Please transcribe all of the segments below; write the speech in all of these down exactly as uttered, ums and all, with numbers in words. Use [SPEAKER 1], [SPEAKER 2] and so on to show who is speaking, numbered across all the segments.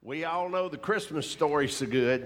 [SPEAKER 1] We all know the Christmas story so good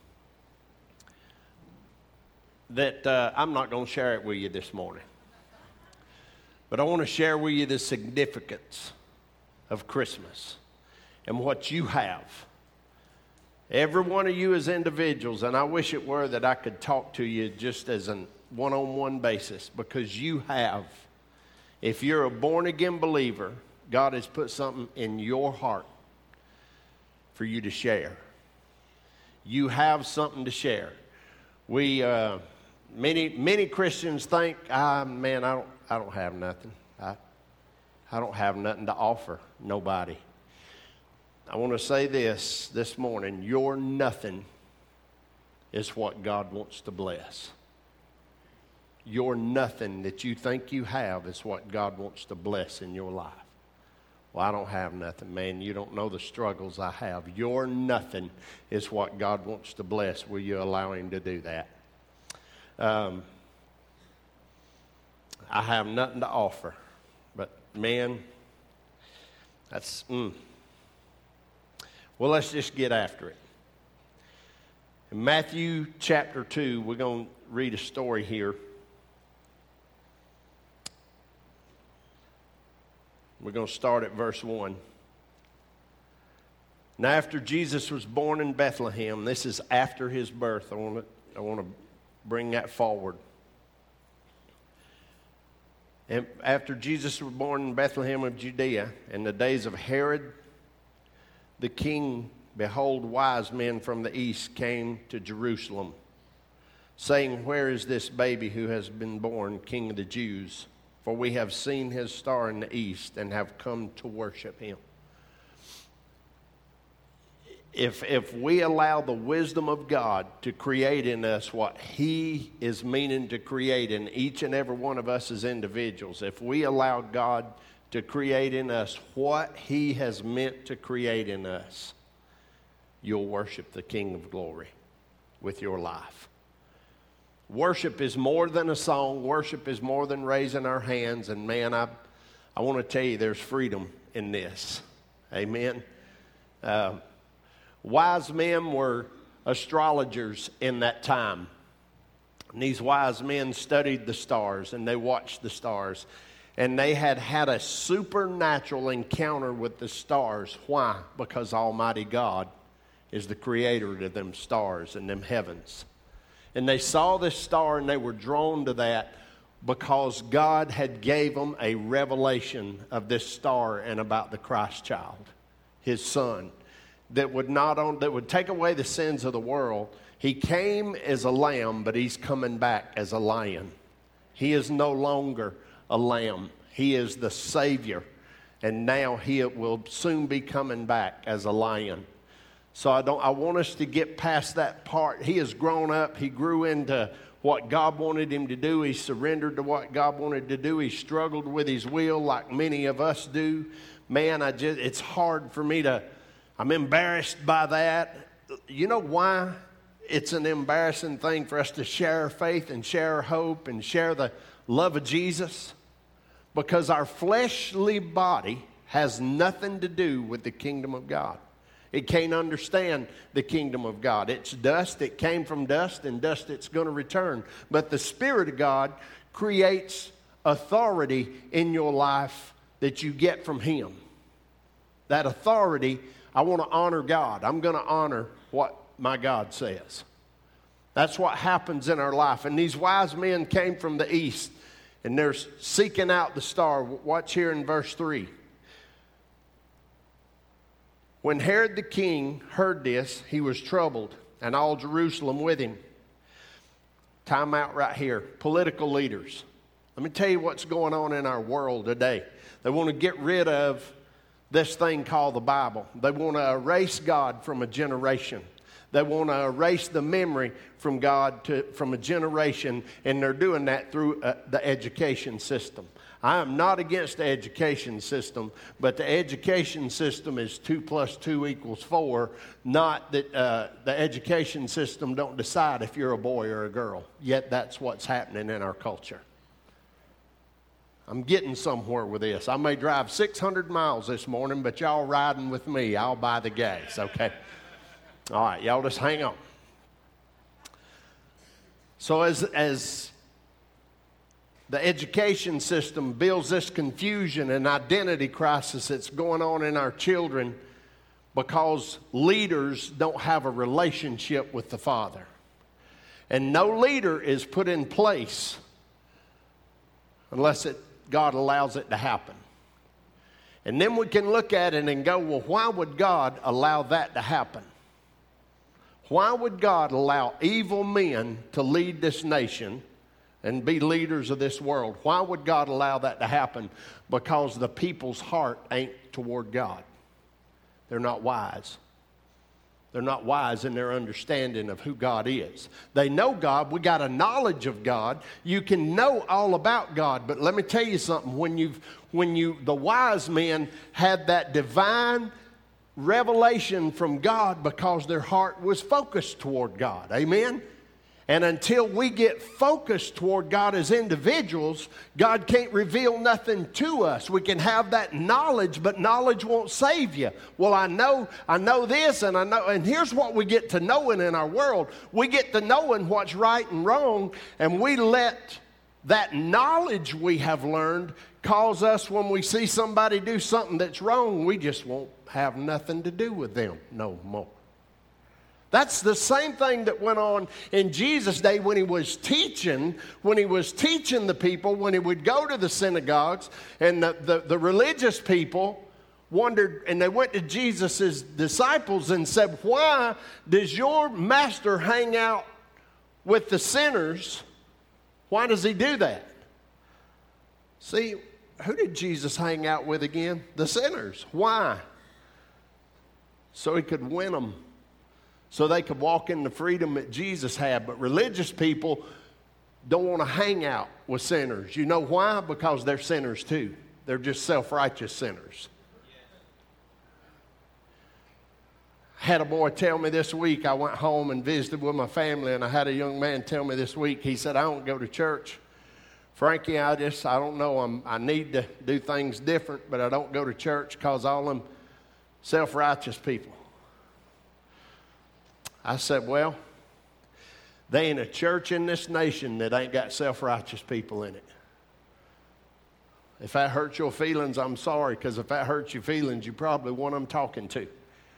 [SPEAKER 1] that uh, I'm not going to share it with you this morning. But I want to share with you the significance of Christmas and what you have. Every one of you as individuals, and I wish it were that I could talk to you just as a one-on-one basis, because you have, if you're a born-again believer, God has put something in your heart for you to share. You have something to share. We, uh, many, many Christians think, ah, man, I don't, I don't have nothing. I, I don't have nothing to offer nobody. I want to say this this morning: your nothing is what God wants to bless. Your nothing that you think you have is what God wants to bless in your life. Well, I don't have nothing, man. You don't know the struggles I have. Your nothing is what God wants to bless. Will you allow Him to do that? Um, I have nothing to offer, but man, that's, mm. Well, let's just get after it. In Matthew chapter two, we're going to read a story here. We're going to start at verse one. Now, after Jesus was born in Bethlehem, this is after his birth. I want to, I want to bring that forward. And after Jesus was born in Bethlehem of Judea, in the days of Herod the king, behold, wise men from the east came to Jerusalem, saying, "Where is this baby who has been born King of the Jews? For we have seen his star in the east and have come to worship him." If, if we allow the wisdom of God to create in us what He is meaning to create in each and every one of us as individuals, if we allow God to create in us what He has meant to create in us, you'll worship the King of Glory with your life. Worship is more than a song. Worship is more than raising our hands. And man, I, I want to tell you, there's freedom in this. Amen. Uh, wise men were astrologers in that time. And these wise men studied the stars and they watched the stars. And they had had a supernatural encounter with the stars. Why? Because Almighty God is the creator of them stars and them heavens. And they saw this star and they were drawn to that because God had gave them a revelation of this star and about the Christ child, His Son, that would not on, that would take away the sins of the world. He came as a lamb, but He's coming back as a lion. He is no longer a lamb. He is the Savior. And now He will soon be coming back as a lion. So I don't. I want us to get past that part. He has grown up. He grew into what God wanted him to do. He surrendered to what God wanted to do. He struggled with his will like many of us do. Man, I just it's hard for me to, I'm embarrassed by that. You know why it's an embarrassing thing for us to share our faith and share our hope and share the love of Jesus? Because our fleshly body has nothing to do with the kingdom of God. It can't understand the kingdom of God. It's dust. It came from dust, and dust it's going to return. But the Spirit of God creates authority in your life that you get from Him. That authority, I want to honor God. I'm going to honor what my God says. That's what happens in our life. And these wise men came from the east, and they're seeking out the star. Watch here in verse three. When Herod the king heard this, he was troubled, and all Jerusalem with him. Time out right here. Political leaders. Let me tell you what's going on in our world today. They want to get rid of this thing called the Bible. They want to erase God from a generation. They want to erase the memory from God to, from a generation, and they're doing that through uh, the education system. I am not against the education system, but the education system is two plus two equals four, not that uh, the education system don't decide if you're a boy or a girl. Yet that's what's happening in our culture. I'm getting somewhere with this. I may drive six hundred miles this morning, but y'all riding with me. I'll buy the gas, okay? All right, y'all just hang on. So as, as the education system builds this confusion and identity crisis that's going on in our children because leaders don't have a relationship with the Father. And no leader is put in place unless it, God allows it to happen. And then we can look at it and go, well, why would God allow that to happen? Why would God allow evil men to lead this nation and be leaders of this world? Why would God allow that to happen? Because the people's heart ain't toward God. They're not wise. They're not wise in their understanding of who God is. They know God. We got a knowledge of God. You can know all about God, but let me tell you something. When you've, when you, the wise men had that divine revelation from God because their heart was focused toward God. Amen? And until we get focused toward God as individuals, God can't reveal nothing to us. We can have that knowledge, but knowledge won't save you. Well, I know, I know this, and I know, and here's what we get to knowing in our world. We get to knowing what's right and wrong, and we let that knowledge we have learned cause us, when we see somebody do something that's wrong, we just won't have nothing to do with them no more. That's the same thing that went on in Jesus' day when he was teaching, when he was teaching the people, when he would go to the synagogues, and the, the, the religious people wondered, and they went to Jesus' disciples and said, why does your master hang out with the sinners? Why does he do that? See, who did Jesus hang out with again? The sinners. Why? So he could win them. So they could walk in the freedom that Jesus had. But religious people don't want to hang out with sinners. You know why? Because they're sinners too. They're just self-righteous sinners. I had a boy tell me this week, I went home and visited with my family, and I had a young man tell me this week, he said, I don't go to church. Frankie, I just, I don't know, I'm, I need to do things different, but I don't go to church because all them self-righteous people. I said, well, there ain't a church in this nation that ain't got self-righteous people in it. If that hurts your feelings, I'm sorry, because if that hurts your feelings, you probably one I'm talking to.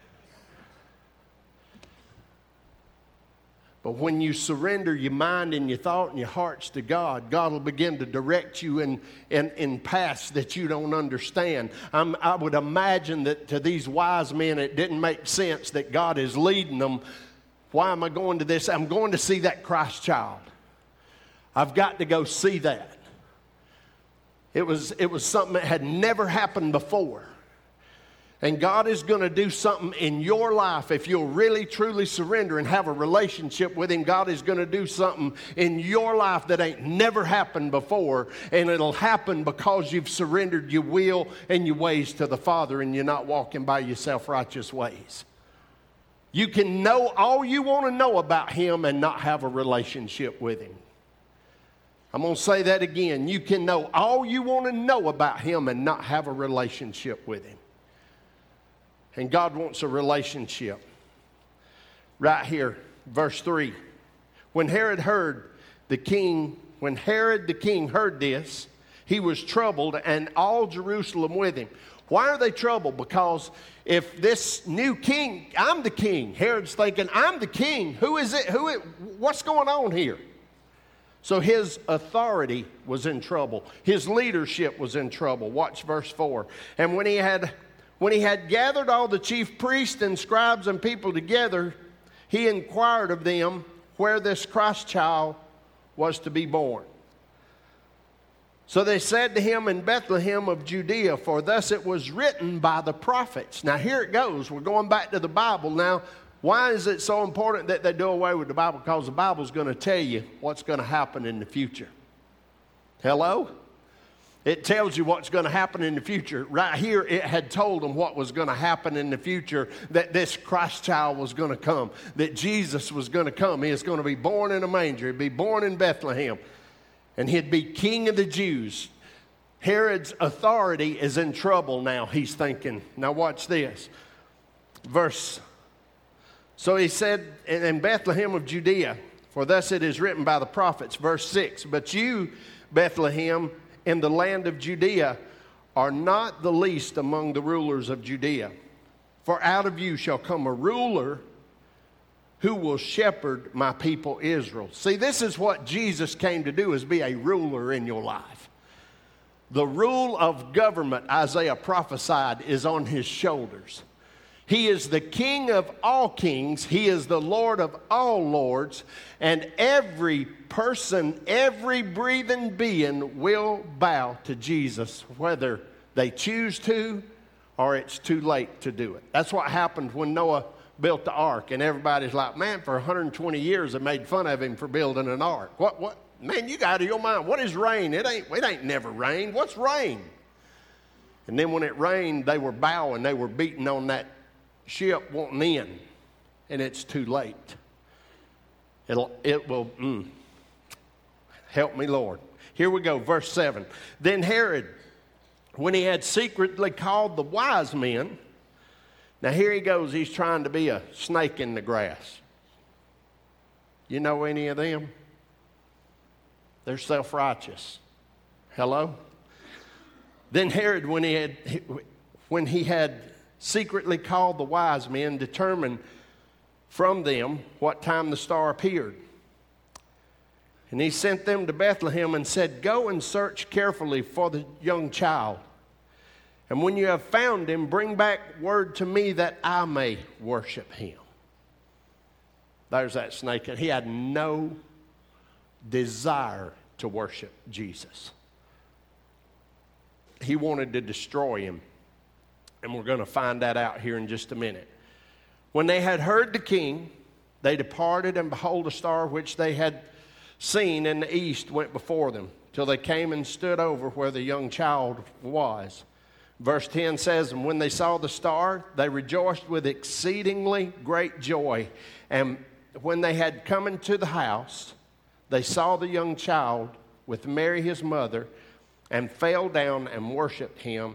[SPEAKER 1] But when you surrender your mind and your thought and your hearts to God, God will begin to direct you in, in, in paths that you don't understand. I'm, I would imagine that to these wise men, it didn't make sense that God is leading them. Why am I going to this? I'm going to see that Christ child. I've got to go see that. It was, it was something that had never happened before. And God is going to do something in your life if you'll really, truly surrender and have a relationship with Him. God is going to do something in your life that ain't never happened before. And it'll happen because you've surrendered your will and your ways to the Father, and you're not walking by your self-righteous ways. You can know all you want to know about Him and not have a relationship with Him. I'm going to say that again. You can know all you want to know about Him and not have a relationship with Him. And God wants a relationship. Right here, verse three. When Herod heard the king, when Herod the king heard this, he was troubled, and all Jerusalem with him. Why are they troubled? Because if this new king, I'm the king. Herod's thinking, I'm the king. Who is it? Who? It, what's going on here? So his authority was in trouble. His leadership was in trouble. Watch verse four. And when he had when he had gathered all the chief priests and scribes and people together, he inquired of them where this Christ child was to be born. So they said to him, in Bethlehem of Judea, for thus it was written by the prophets. Now here it goes. We're going back to the Bible now. Why is it so important that they do away with the Bible? Because the Bible's going to tell you what's going to happen in the future. Hello? It tells you what's going to happen in the future. Right here, it had told them what was going to happen in the future, that this Christ child was going to come, that Jesus was going to come. He is going to be born in a manger. He'd be born in Bethlehem, and he'd be King of the Jews. Herod's authority is in trouble now, he's thinking. Now watch this. Verse, so he said, in Bethlehem of Judea, for thus it is written by the prophets, verse six, but you, Bethlehem, in the land of Judea, are not the least among the rulers of Judea. For out of you shall come a ruler who will shepherd my people Israel. See, this is what Jesus came to do, is be a ruler in your life. The rule of government, Isaiah prophesied, is on his shoulders. He is the King of all kings. He is the Lord of all lords. And every person, every breathing being will bow to Jesus, whether they choose to or it's too late to do it. That's what happened when Noah built the ark. And everybody's like, man, for one hundred twenty years they made fun of him for building an ark. What, what? Man, you got out of your mind. What is rain? It ain't, it ain't never rained. What's rain? And then when it rained, they were bowing. They were beating on that ship wanting in, and it's too late. It'll, it will, mm, help me, Lord. Here we go, verse seven. Then Herod, when he had secretly called the wise men, now here he goes, he's trying to be a snake in the grass. You know any of them? They're self-righteous. Hello? Then Herod, when he had, when he had secretly called the wise men, determined from them what time the star appeared. And he sent them to Bethlehem and said, go and search carefully for the young child. And when you have found him, bring back word to me that I may worship him. There's that snake. He had no desire to worship Jesus. He wanted to destroy him. And we're going to find that out here in just a minute. When they had heard the king, they departed, and behold, a star which they had seen in the east went before them, till they came and stood over where the young child was. Verse ten says, and when they saw the star, they rejoiced with exceedingly great joy. And when they had come into the house, they saw the young child with Mary his mother, and fell down and worshipped him.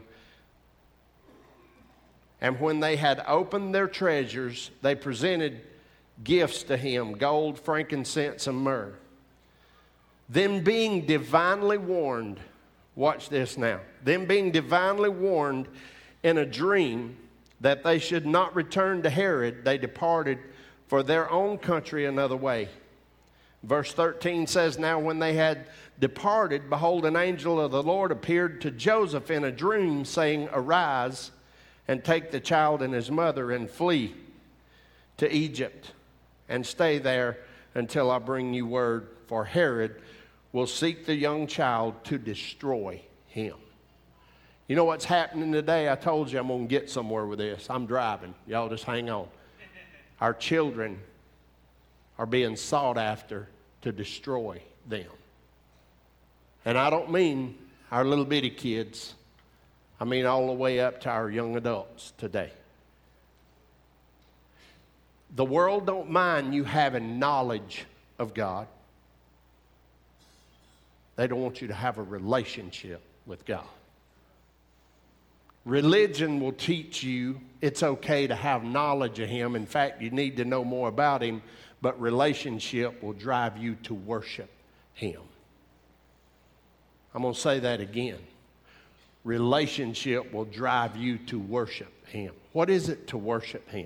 [SPEAKER 1] And when they had opened their treasures, they presented gifts to him, gold, frankincense, and myrrh. Then being divinely warned, watch this now, then being divinely warned in a dream that they should not return to Herod, they departed for their own country another way. Verse thirteen says, now when they had departed, behold, an angel of the Lord appeared to Joseph in a dream, saying, arise, and take the child and his mother and flee to Egypt and stay there until I bring you word, for Herod will seek the young child to destroy him. You know what's happening today? I told you I'm going to get somewhere with this. I'm driving. Y'all just hang on. Our children are being sought after to destroy them. And I don't mean our little bitty kids. I mean all the way up to our young adults today. The world don't mind you having knowledge of God. They don't want you to have a relationship with God. Religion will teach you it's okay to have knowledge of Him. In fact, you need to know more about Him. But relationship will drive you to worship Him. I'm going to say that again. Relationship will drive you to worship Him. What is it to worship Him?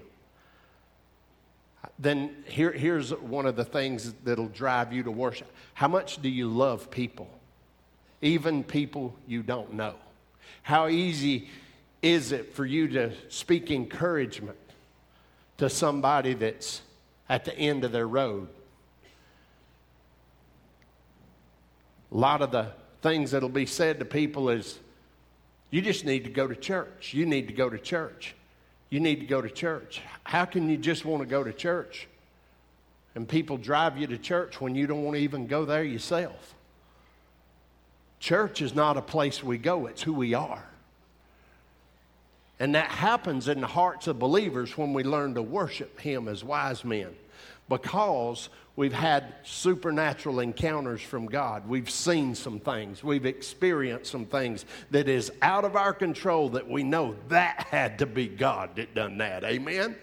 [SPEAKER 1] Then here, here's one of the things that'll drive you to worship. How much do you love people? Even people you don't know. How easy is it for you to speak encouragement to somebody that's at the end of their road? A lot of the things that'll be said to people is, you just need to go to church. You need to go to church. You need to go to church. How can you just want to go to church and people drive you to church when you don't want to even go there yourself? Church is not a place we go. It's who we are. And that happens in the hearts of believers when we learn to worship Him as wise men. Because we've had supernatural encounters from God. We've seen some things. We've experienced some things that is out of our control that we know that had to be God that done that. Amen?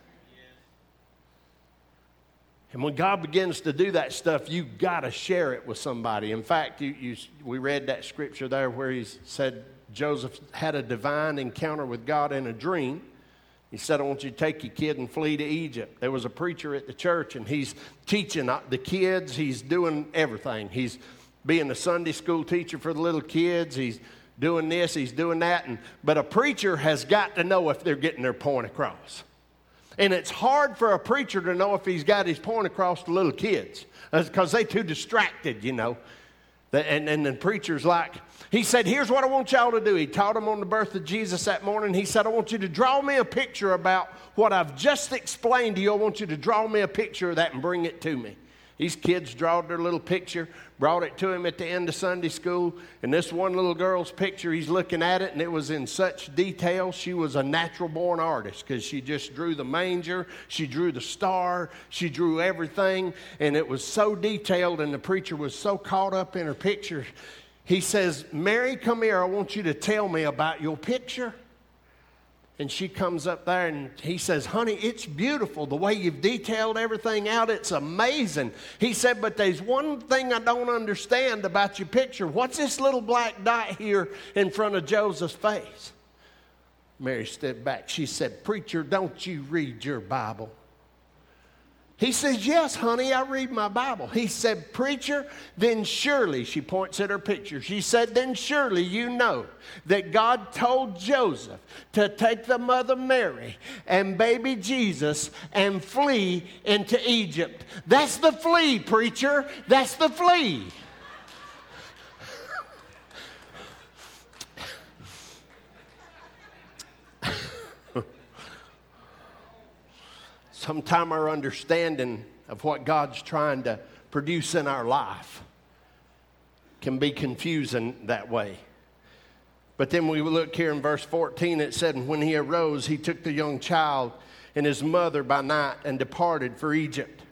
[SPEAKER 1] And when God begins to do that stuff, you got to share it with somebody. In fact, you, you, we read that scripture there where he said Joseph had a divine encounter with God in a dream. He said, I want you to take your kid and flee to Egypt. There was a preacher at the church, and he's teaching the kids. He's doing everything. He's being a Sunday school teacher for the little kids. He's doing this. He's doing that. And, but a preacher has got to know if they're getting their point across. And it's hard for a preacher to know if he's got his point across to little kids because they're too distracted, you know. And, and the preacher's like, he said, here's what I want y'all to do. He taught them on the birth of Jesus that morning. He said, I want you to draw me a picture about what I've just explained to you. I want you to draw me a picture of that and bring it to me. These kids drawed their little picture, brought it to him at the end of Sunday school. And this one little girl's picture, he's looking at it, and it was in such detail. She was a natural-born artist because she just drew the manger. She drew the star. She drew everything. And it was so detailed, and the preacher was so caught up in her picture. He says, Mary, come here. I want you to tell me about your picture. And she comes up there, and he says, honey, it's beautiful the way you've detailed everything out. It's amazing. He said, but there's one thing I don't understand about your picture. What's this little black dot here in front of Joseph's face? Mary stepped back. She said, preacher, don't you read your Bible? He says, yes, honey, I read my Bible. He said, preacher, then surely, she points at her picture. She said, then surely you know that God told Joseph to take the mother Mary and baby Jesus and flee into Egypt. That's the flee, preacher. That's the flee. Sometimes our understanding of what God's trying to produce in our life can be confusing that way. But then we look here in verse fourteen, it said, and when he arose, he took the young child and his mother by night and departed for Egypt,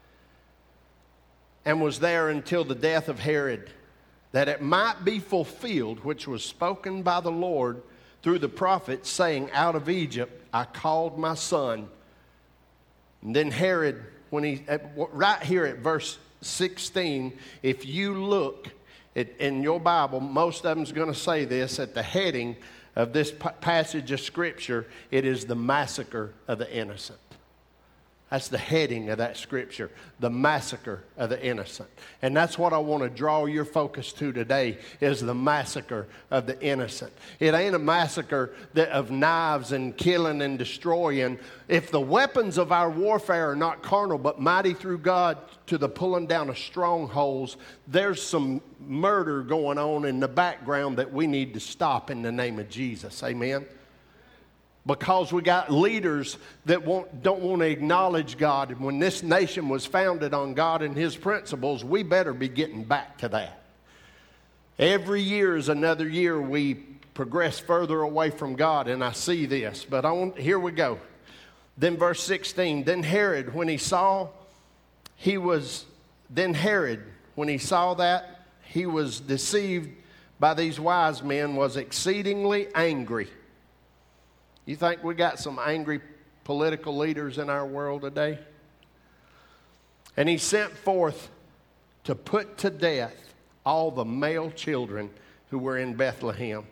[SPEAKER 1] and was there until the death of Herod, that it might be fulfilled, which was spoken by the Lord through the prophet, saying, out of Egypt I called my son. And then Herod, when he, right here at verse sixteen, if you look at, in your Bible, most of them's going to say this at the heading of this passage of Scripture, it is the massacre of the innocent. That's the heading of that scripture, the massacre of the innocent. And that's what I want to draw your focus to today, is the massacre of the innocent. It ain't a massacre that of knives and killing and destroying. If the weapons of our warfare are not carnal but mighty through God to the pulling down of strongholds, there's some murder going on in the background that we need to stop in the name of Jesus. Amen? Because we got leaders that won't, don't want to acknowledge God. And when this nation was founded on God and His principles, we better be getting back to that. Every year is another year we progress further away from God, and I see this. But I want, here we go. Then verse sixteen, then Herod, when he saw, he was, then Herod, when he saw that, he was deceived by these wise men, was exceedingly angry. You think we got some angry political leaders in our world today? And he sent forth to put to death all the male children who were in Bethlehem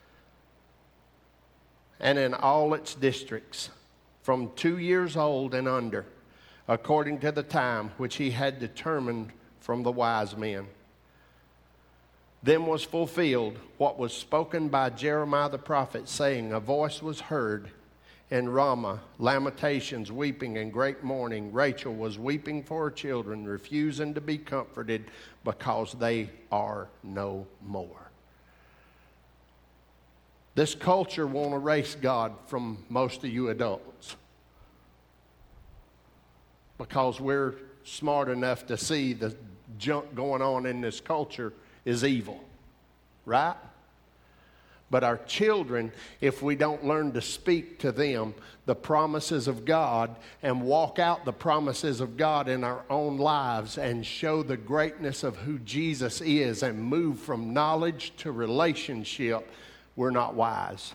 [SPEAKER 1] and in all its districts, from two years old and under, according to the time which he had determined from the wise men. Then was fulfilled what was spoken by Jeremiah the prophet, saying, a voice was heard in Ramah, lamentations, weeping, and great mourning. Rachel was weeping for her children, refusing to be comforted, because they are no more. This culture won't erase God from most of you adults, because we're smart enough to see the junk going on in this culture is evil, right? But our children, if we don't learn to speak to them the promises of God and walk out the promises of God in our own lives and show the greatness of who Jesus is and move from knowledge to relationship, we're not wise.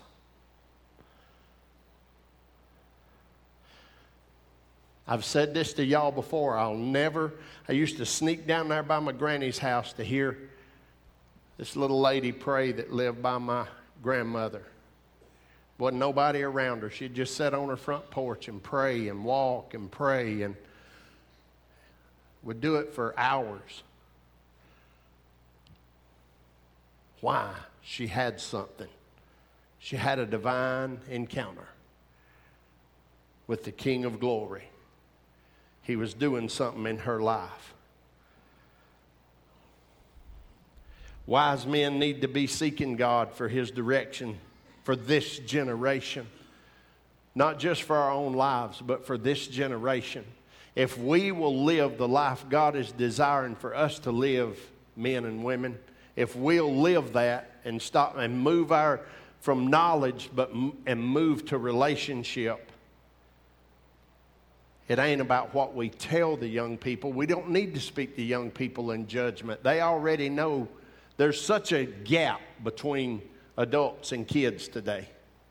[SPEAKER 1] I've said this to y'all before. I'll never, I used to sneak down there by my granny's house to hear this little lady pray that lived by my grandmother. Wasn't nobody around her. She'd just sit on her front porch and pray and walk and pray and would do it for hours. Why? She had something. She had a divine encounter with the King of Glory. He was doing something in her life. Wise men need to be seeking God for His direction for this generation. Not just for our own lives, but for this generation. If we will live the life God is desiring for us to live, men and women, if we'll live that and stop and move our from knowledge but and move to relationship. It ain't about what we tell the young people. We don't need to speak to young people in judgment. They already know there's such a gap between adults and kids today.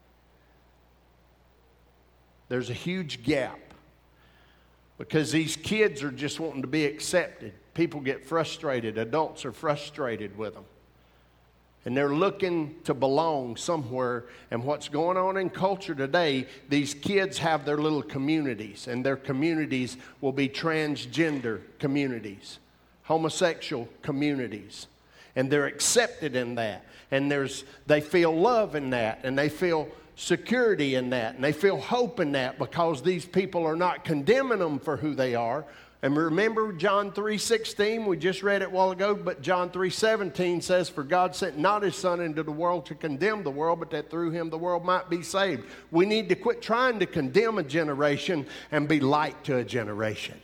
[SPEAKER 1] There's a huge gap because these kids are just wanting to be accepted. People get frustrated. Adults are frustrated with them. And they're looking to belong somewhere. And what's going on in culture today, these kids have their little communities. And their communities will be transgender communities, homosexual communities. And they're accepted in that. And there's they feel love in that. And they feel security in that. And they feel hope in that because these people are not condemning them for who they are. And remember John three sixteen, we just read it a while ago, but John three seventeen says, "For God sent not His Son into the world to condemn the world, but that through Him the world might be saved." We need to quit trying to condemn a generation and be light to a generation.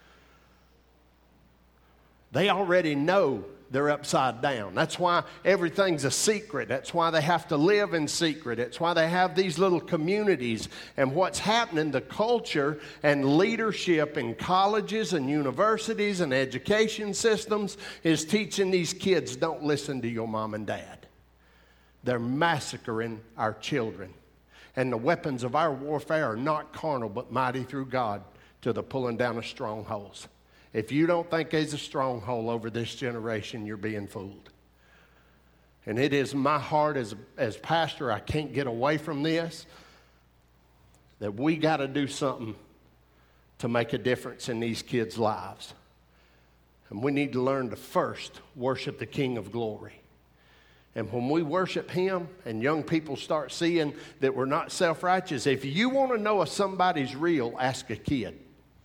[SPEAKER 1] They already know they're upside down. That's why everything's a secret. That's why they have to live in secret. It's why they have these little communities. And what's happening, the culture and leadership in colleges and universities and education systems is teaching these kids, don't listen to your mom and dad. They're massacring our children. And the weapons of our warfare are not carnal, but mighty through God to the pulling down of strongholds. If you don't think there's a stronghold over this generation, you're being fooled. And it is my heart as, as pastor, I can't get away from this, that we got to do something to make a difference in these kids' lives. And we need to learn to first worship the King of Glory. And when we worship Him and young people start seeing that we're not self-righteous, if you want to know if somebody's real, ask a kid.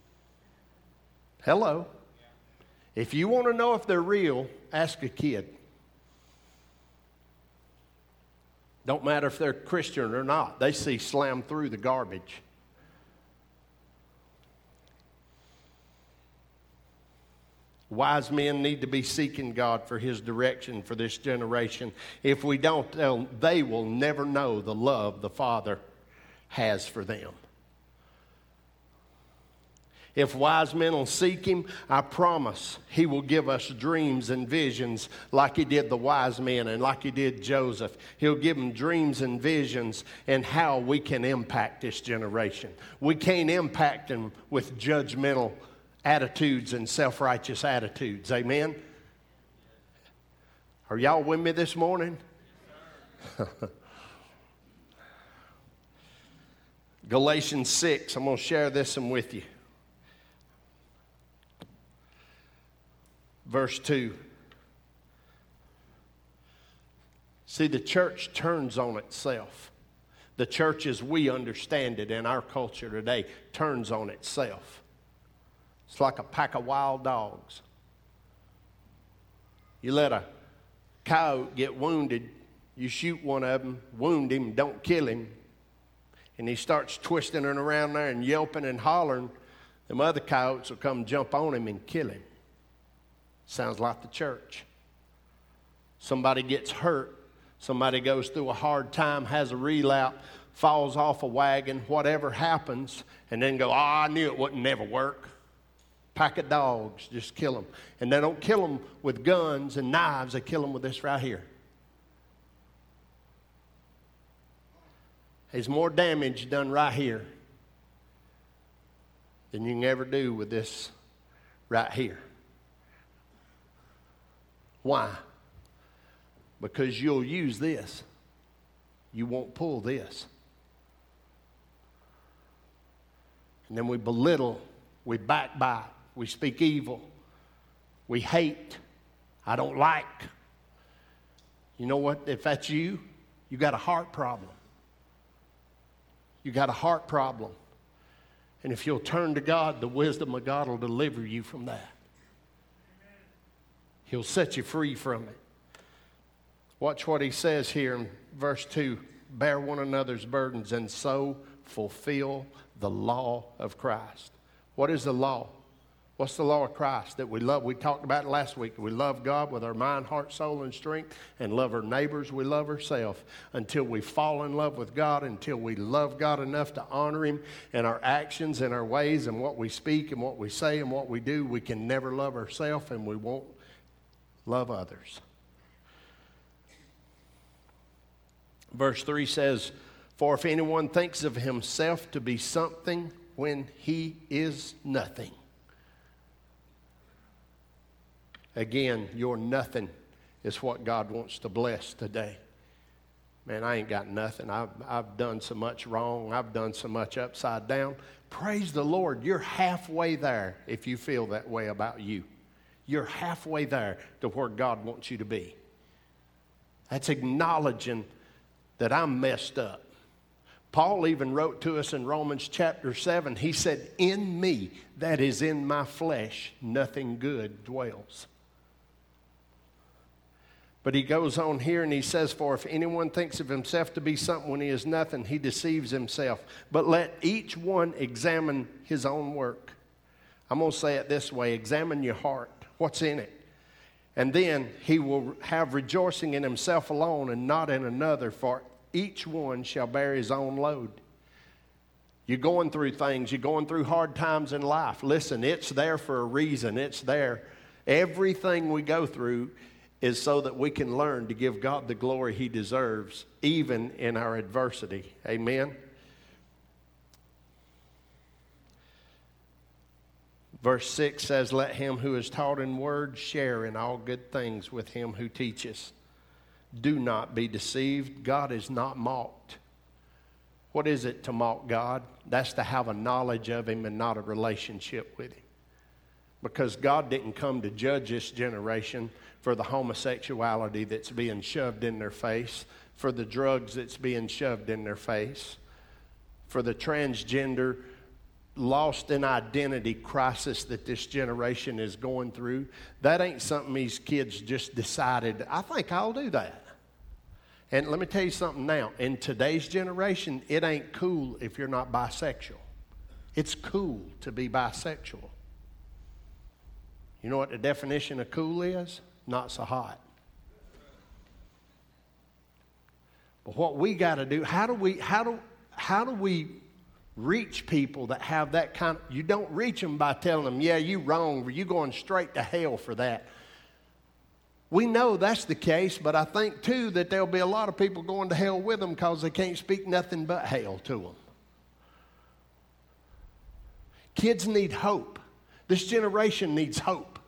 [SPEAKER 1] Hello. If you want to know if they're real, ask a kid. Don't matter if they're Christian or not. They see slam through the garbage. Wise men need to be seeking God for His direction for this generation. If we don't, they will never know the love the Father has for them. If wise men will seek Him, I promise He will give us dreams and visions like He did the wise men and like He did Joseph. He'll give them dreams and visions and how we can impact this generation. We can't impact them with judgmental attitudes and self-righteous attitudes. Amen? Are y'all with me this morning? Galatians six, I'm going to share this one with you. Verse two. See, the church turns on itself. The church as we understand it in our culture today turns on itself. It's like a pack of wild dogs. You let a coyote get wounded, you shoot one of them, wound him, don't kill him, and he starts twisting it around there and yelping and hollering, them other coyotes will come jump on him and kill him. Sounds like the church. Somebody gets hurt, Somebody goes through a hard time, has a relapse, falls off a wagon, whatever happens, and then go, oh, I knew it wouldn't never work. Pack of dogs, just kill them. And they don't kill them with guns and knives, they kill them with this right here. There's more damage done right here than you can ever do with this right here. Why? Because you'll use this. You won't pull this. And then we belittle, we backbite, we speak evil, we hate, I don't like. You know what? If that's you, you got a heart problem. You got a heart problem. And if you'll turn to God, the wisdom of God will deliver you from that. He'll set you free from it. Watch what he says here in verse two. Bear one another's burdens and so fulfill the law of Christ. What is the law? What's the law of Christ? That we love. We talked about it last week. We love God with our mind, heart, soul, and strength, and love our neighbors. We love ourselves. Until we fall in love with God, until we love God enough to honor Him in our actions and our ways and what we speak and what we say and what we do, we can never love ourselves and we won't love others. Verse three says, for if anyone thinks of himself to be something when he is nothing. Again, your nothing is what God wants to bless today. Man, I ain't got nothing. I've, I've done so much wrong. I've done so much upside down. Praise the Lord. You're halfway there if you feel that way about you. You're halfway there to where God wants you to be. That's acknowledging that I'm messed up. Paul even wrote to us in Romans chapter seven, he said, in me, that is in my flesh, nothing good dwells. But he goes on here and he says, for if anyone thinks of himself to be something when he is nothing, he deceives himself. But let each one examine his own work. I'm going to say it this way, examine your heart. What's in it? And then he will have rejoicing in himself alone and not in another, for each one shall bear his own load. You're going through things. You're going through hard times in life. Listen, it's there for a reason. It's there. Everything we go through is so that we can learn to give God the glory He deserves, even in our adversity. Amen? Verse six says, let him who is taught in word share in all good things with him who teaches. Do not be deceived. God is not mocked. What is it to mock God? That's to have a knowledge of Him and not a relationship with Him. Because God didn't come to judge this generation for the homosexuality that's being shoved in their face, for the drugs that's being shoved in their face, for the transgender lost in identity crisis that this generation is going through. That ain't something these kids just decided, I think I'll do that. And let me tell you something now. In today's generation, it ain't cool if you're not bisexual. It's cool to be bisexual. You know what the definition of cool is? Not so hot. But what we got to do, how do we, how do, how do we reach people that have that kind of, you don't reach them by telling them, yeah, you wrong, or you going straight to hell for that. We know that's the case, but I think too that there'll be a lot of people going to hell with them because they can't speak nothing but hell to them. Kids need hope. This generation needs hope.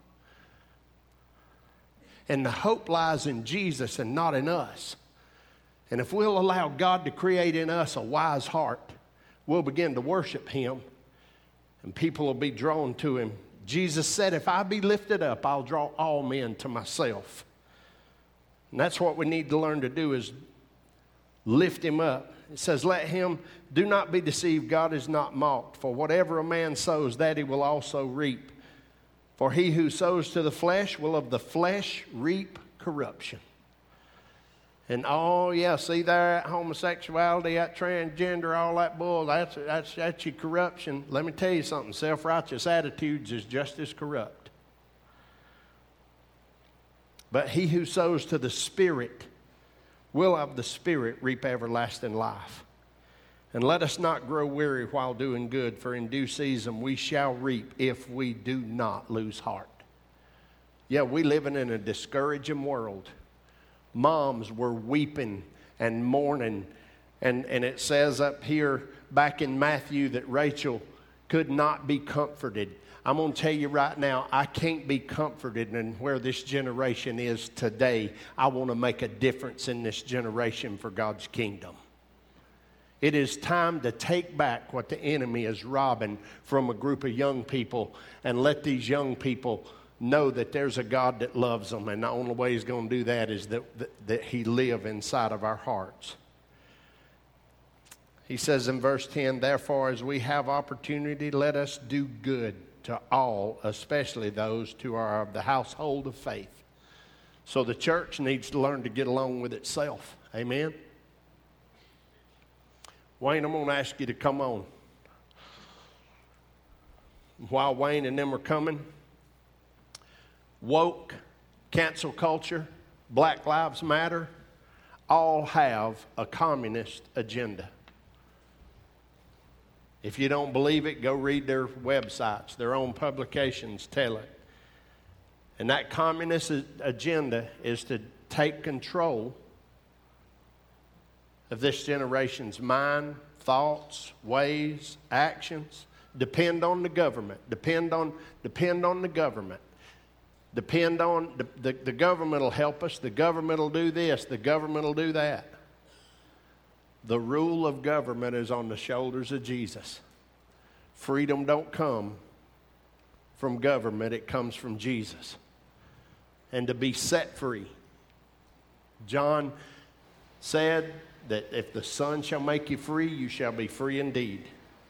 [SPEAKER 1] And the hope lies in Jesus and not in us. And if we'll allow God to create in us a wise heart, we'll begin to worship Him, and people will be drawn to Him. Jesus said, if I be lifted up, I'll draw all men to myself. And that's what we need to learn to do, is lift Him up. It says, let him, do not be deceived, God is not mocked. For whatever a man sows, that he will also reap. For he who sows to the flesh will of the flesh reap corruption. And oh, yeah, see there, that homosexuality, that transgender, all that bull, that's, that's, that's your corruption. Let me tell you something, self-righteous attitudes is just as corrupt. But he who sows to the Spirit will of the Spirit reap everlasting life. And let us not grow weary while doing good, for in due season we shall reap if we do not lose heart. Yeah, we living in a discouraging world. Moms were weeping and mourning. And, and it says up here back in Matthew that Rachel could not be comforted. I'm going to tell you right now, I can't be comforted in where this generation is today. I want to make a difference in this generation for God's kingdom. It is time to take back what the enemy is robbing from a group of young people and let these young people know that there's a God that loves them. And the only way he's going to do that is that, that, that he live inside of our hearts. He says in verse ten, therefore, as we have opportunity, let us do good to all, especially those who are of the household of faith. So the church needs to learn to get along with itself. Amen? Wayne, I'm going to ask you to come on. While Wayne and them are coming, woke, cancel culture, Black Lives Matter, all have a communist agenda. If you don't believe it, go read their websites. Their own publications tell it. And that communist agenda is to take control of this generation's mind, thoughts, ways, actions. Depend on the government. Depend on, depend on the government. Depend on, the, the, the government will help us. The government will do this. The government will do that. The rule of government is on the shoulders of Jesus. Freedom don't come from government. It comes from Jesus. And to be set free. John said that if the Son shall make you free, you shall be free indeed.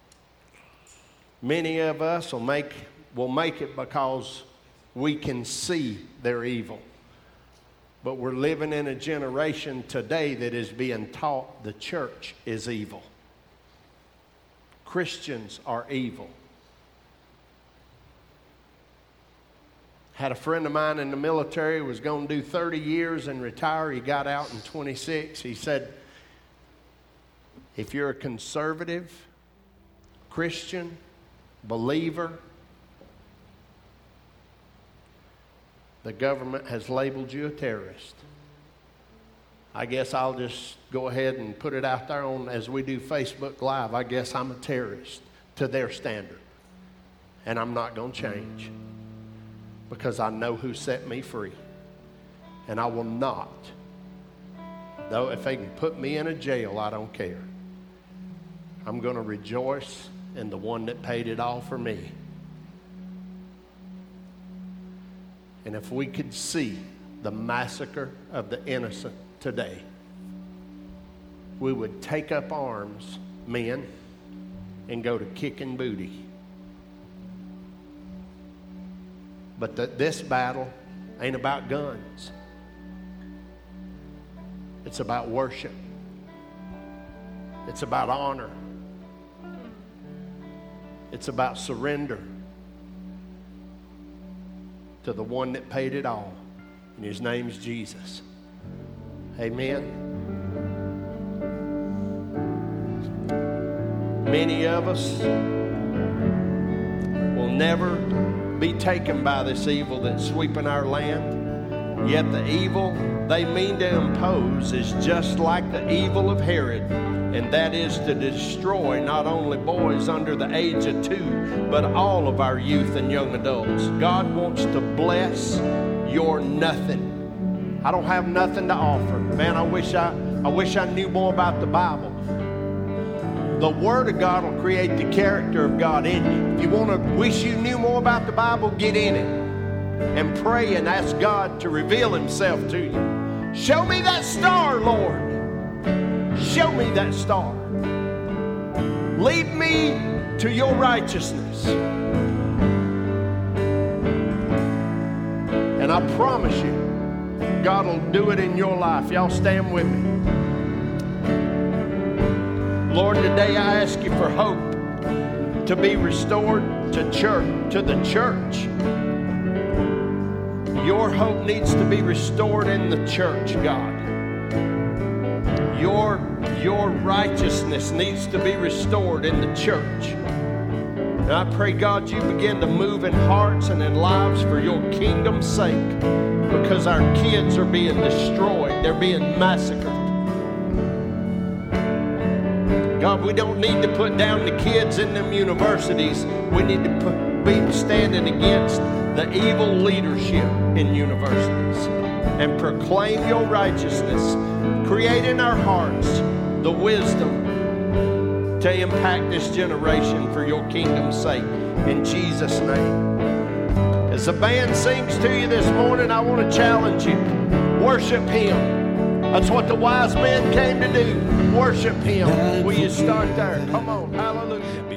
[SPEAKER 1] Many of us will make, will make it because we can see their evil. But we're living in a generation today that is being taught the church is evil. Christians are evil. Had a friend of mine in the military, was going to do thirty years and retire. He got out in twenty-six. He said, if you're a conservative, Christian, believer, the government has labeled you a terrorist. I guess I'll just go ahead and put it out there on as we do Facebook Live. I guess I'm a terrorist to their standard. And I'm not going to change because I know who set me free. And I will not. Though if they can put me in a jail, I don't care. I'm going to rejoice in the one that paid it all for me. And if we could see the massacre of the innocent today, we would take up arms, men, and go to kicking booty. But the, this battle ain't about guns. It's about worship. It's about honor. It's about surrender to the one that paid it all. And his name's Jesus. Amen. Many of us will never be taken by this evil that's sweeping our land. Yet the evil they mean to impose is just like the evil of Herod. And that is to destroy not only boys under the age of two, but all of our youth and young adults. God wants to bless your nothing. I don't have nothing to offer. Man, I wish I, I wish I knew more about the Bible. The Word of God will create the character of God in you. If you want to wish you knew more about the Bible, get in it and pray and ask God to reveal Himself to you. Show me that star, Lord. Show me that star. Lead me to your righteousness. And I promise you, God will do it in your life. Y'all stand with me. Lord, today I ask you for hope to be restored to church, to the church. Your hope needs to be restored in the church, God. your, your righteousness needs to be restored in the church. And I pray, God, you begin to move in hearts and in lives for your kingdom's sake, because our kids are being destroyed. They're being massacred. God, we don't need to put down the kids in them universities. We need to put, be standing against the evil leadership in universities and proclaim your righteousness. Create in our hearts the wisdom to impact this generation for your kingdom's sake. In Jesus' name. As the band sings to you this morning, I want to challenge you. Worship Him. That's what the wise men came to do. Worship Him. Will you start there? Come on. Hallelujah.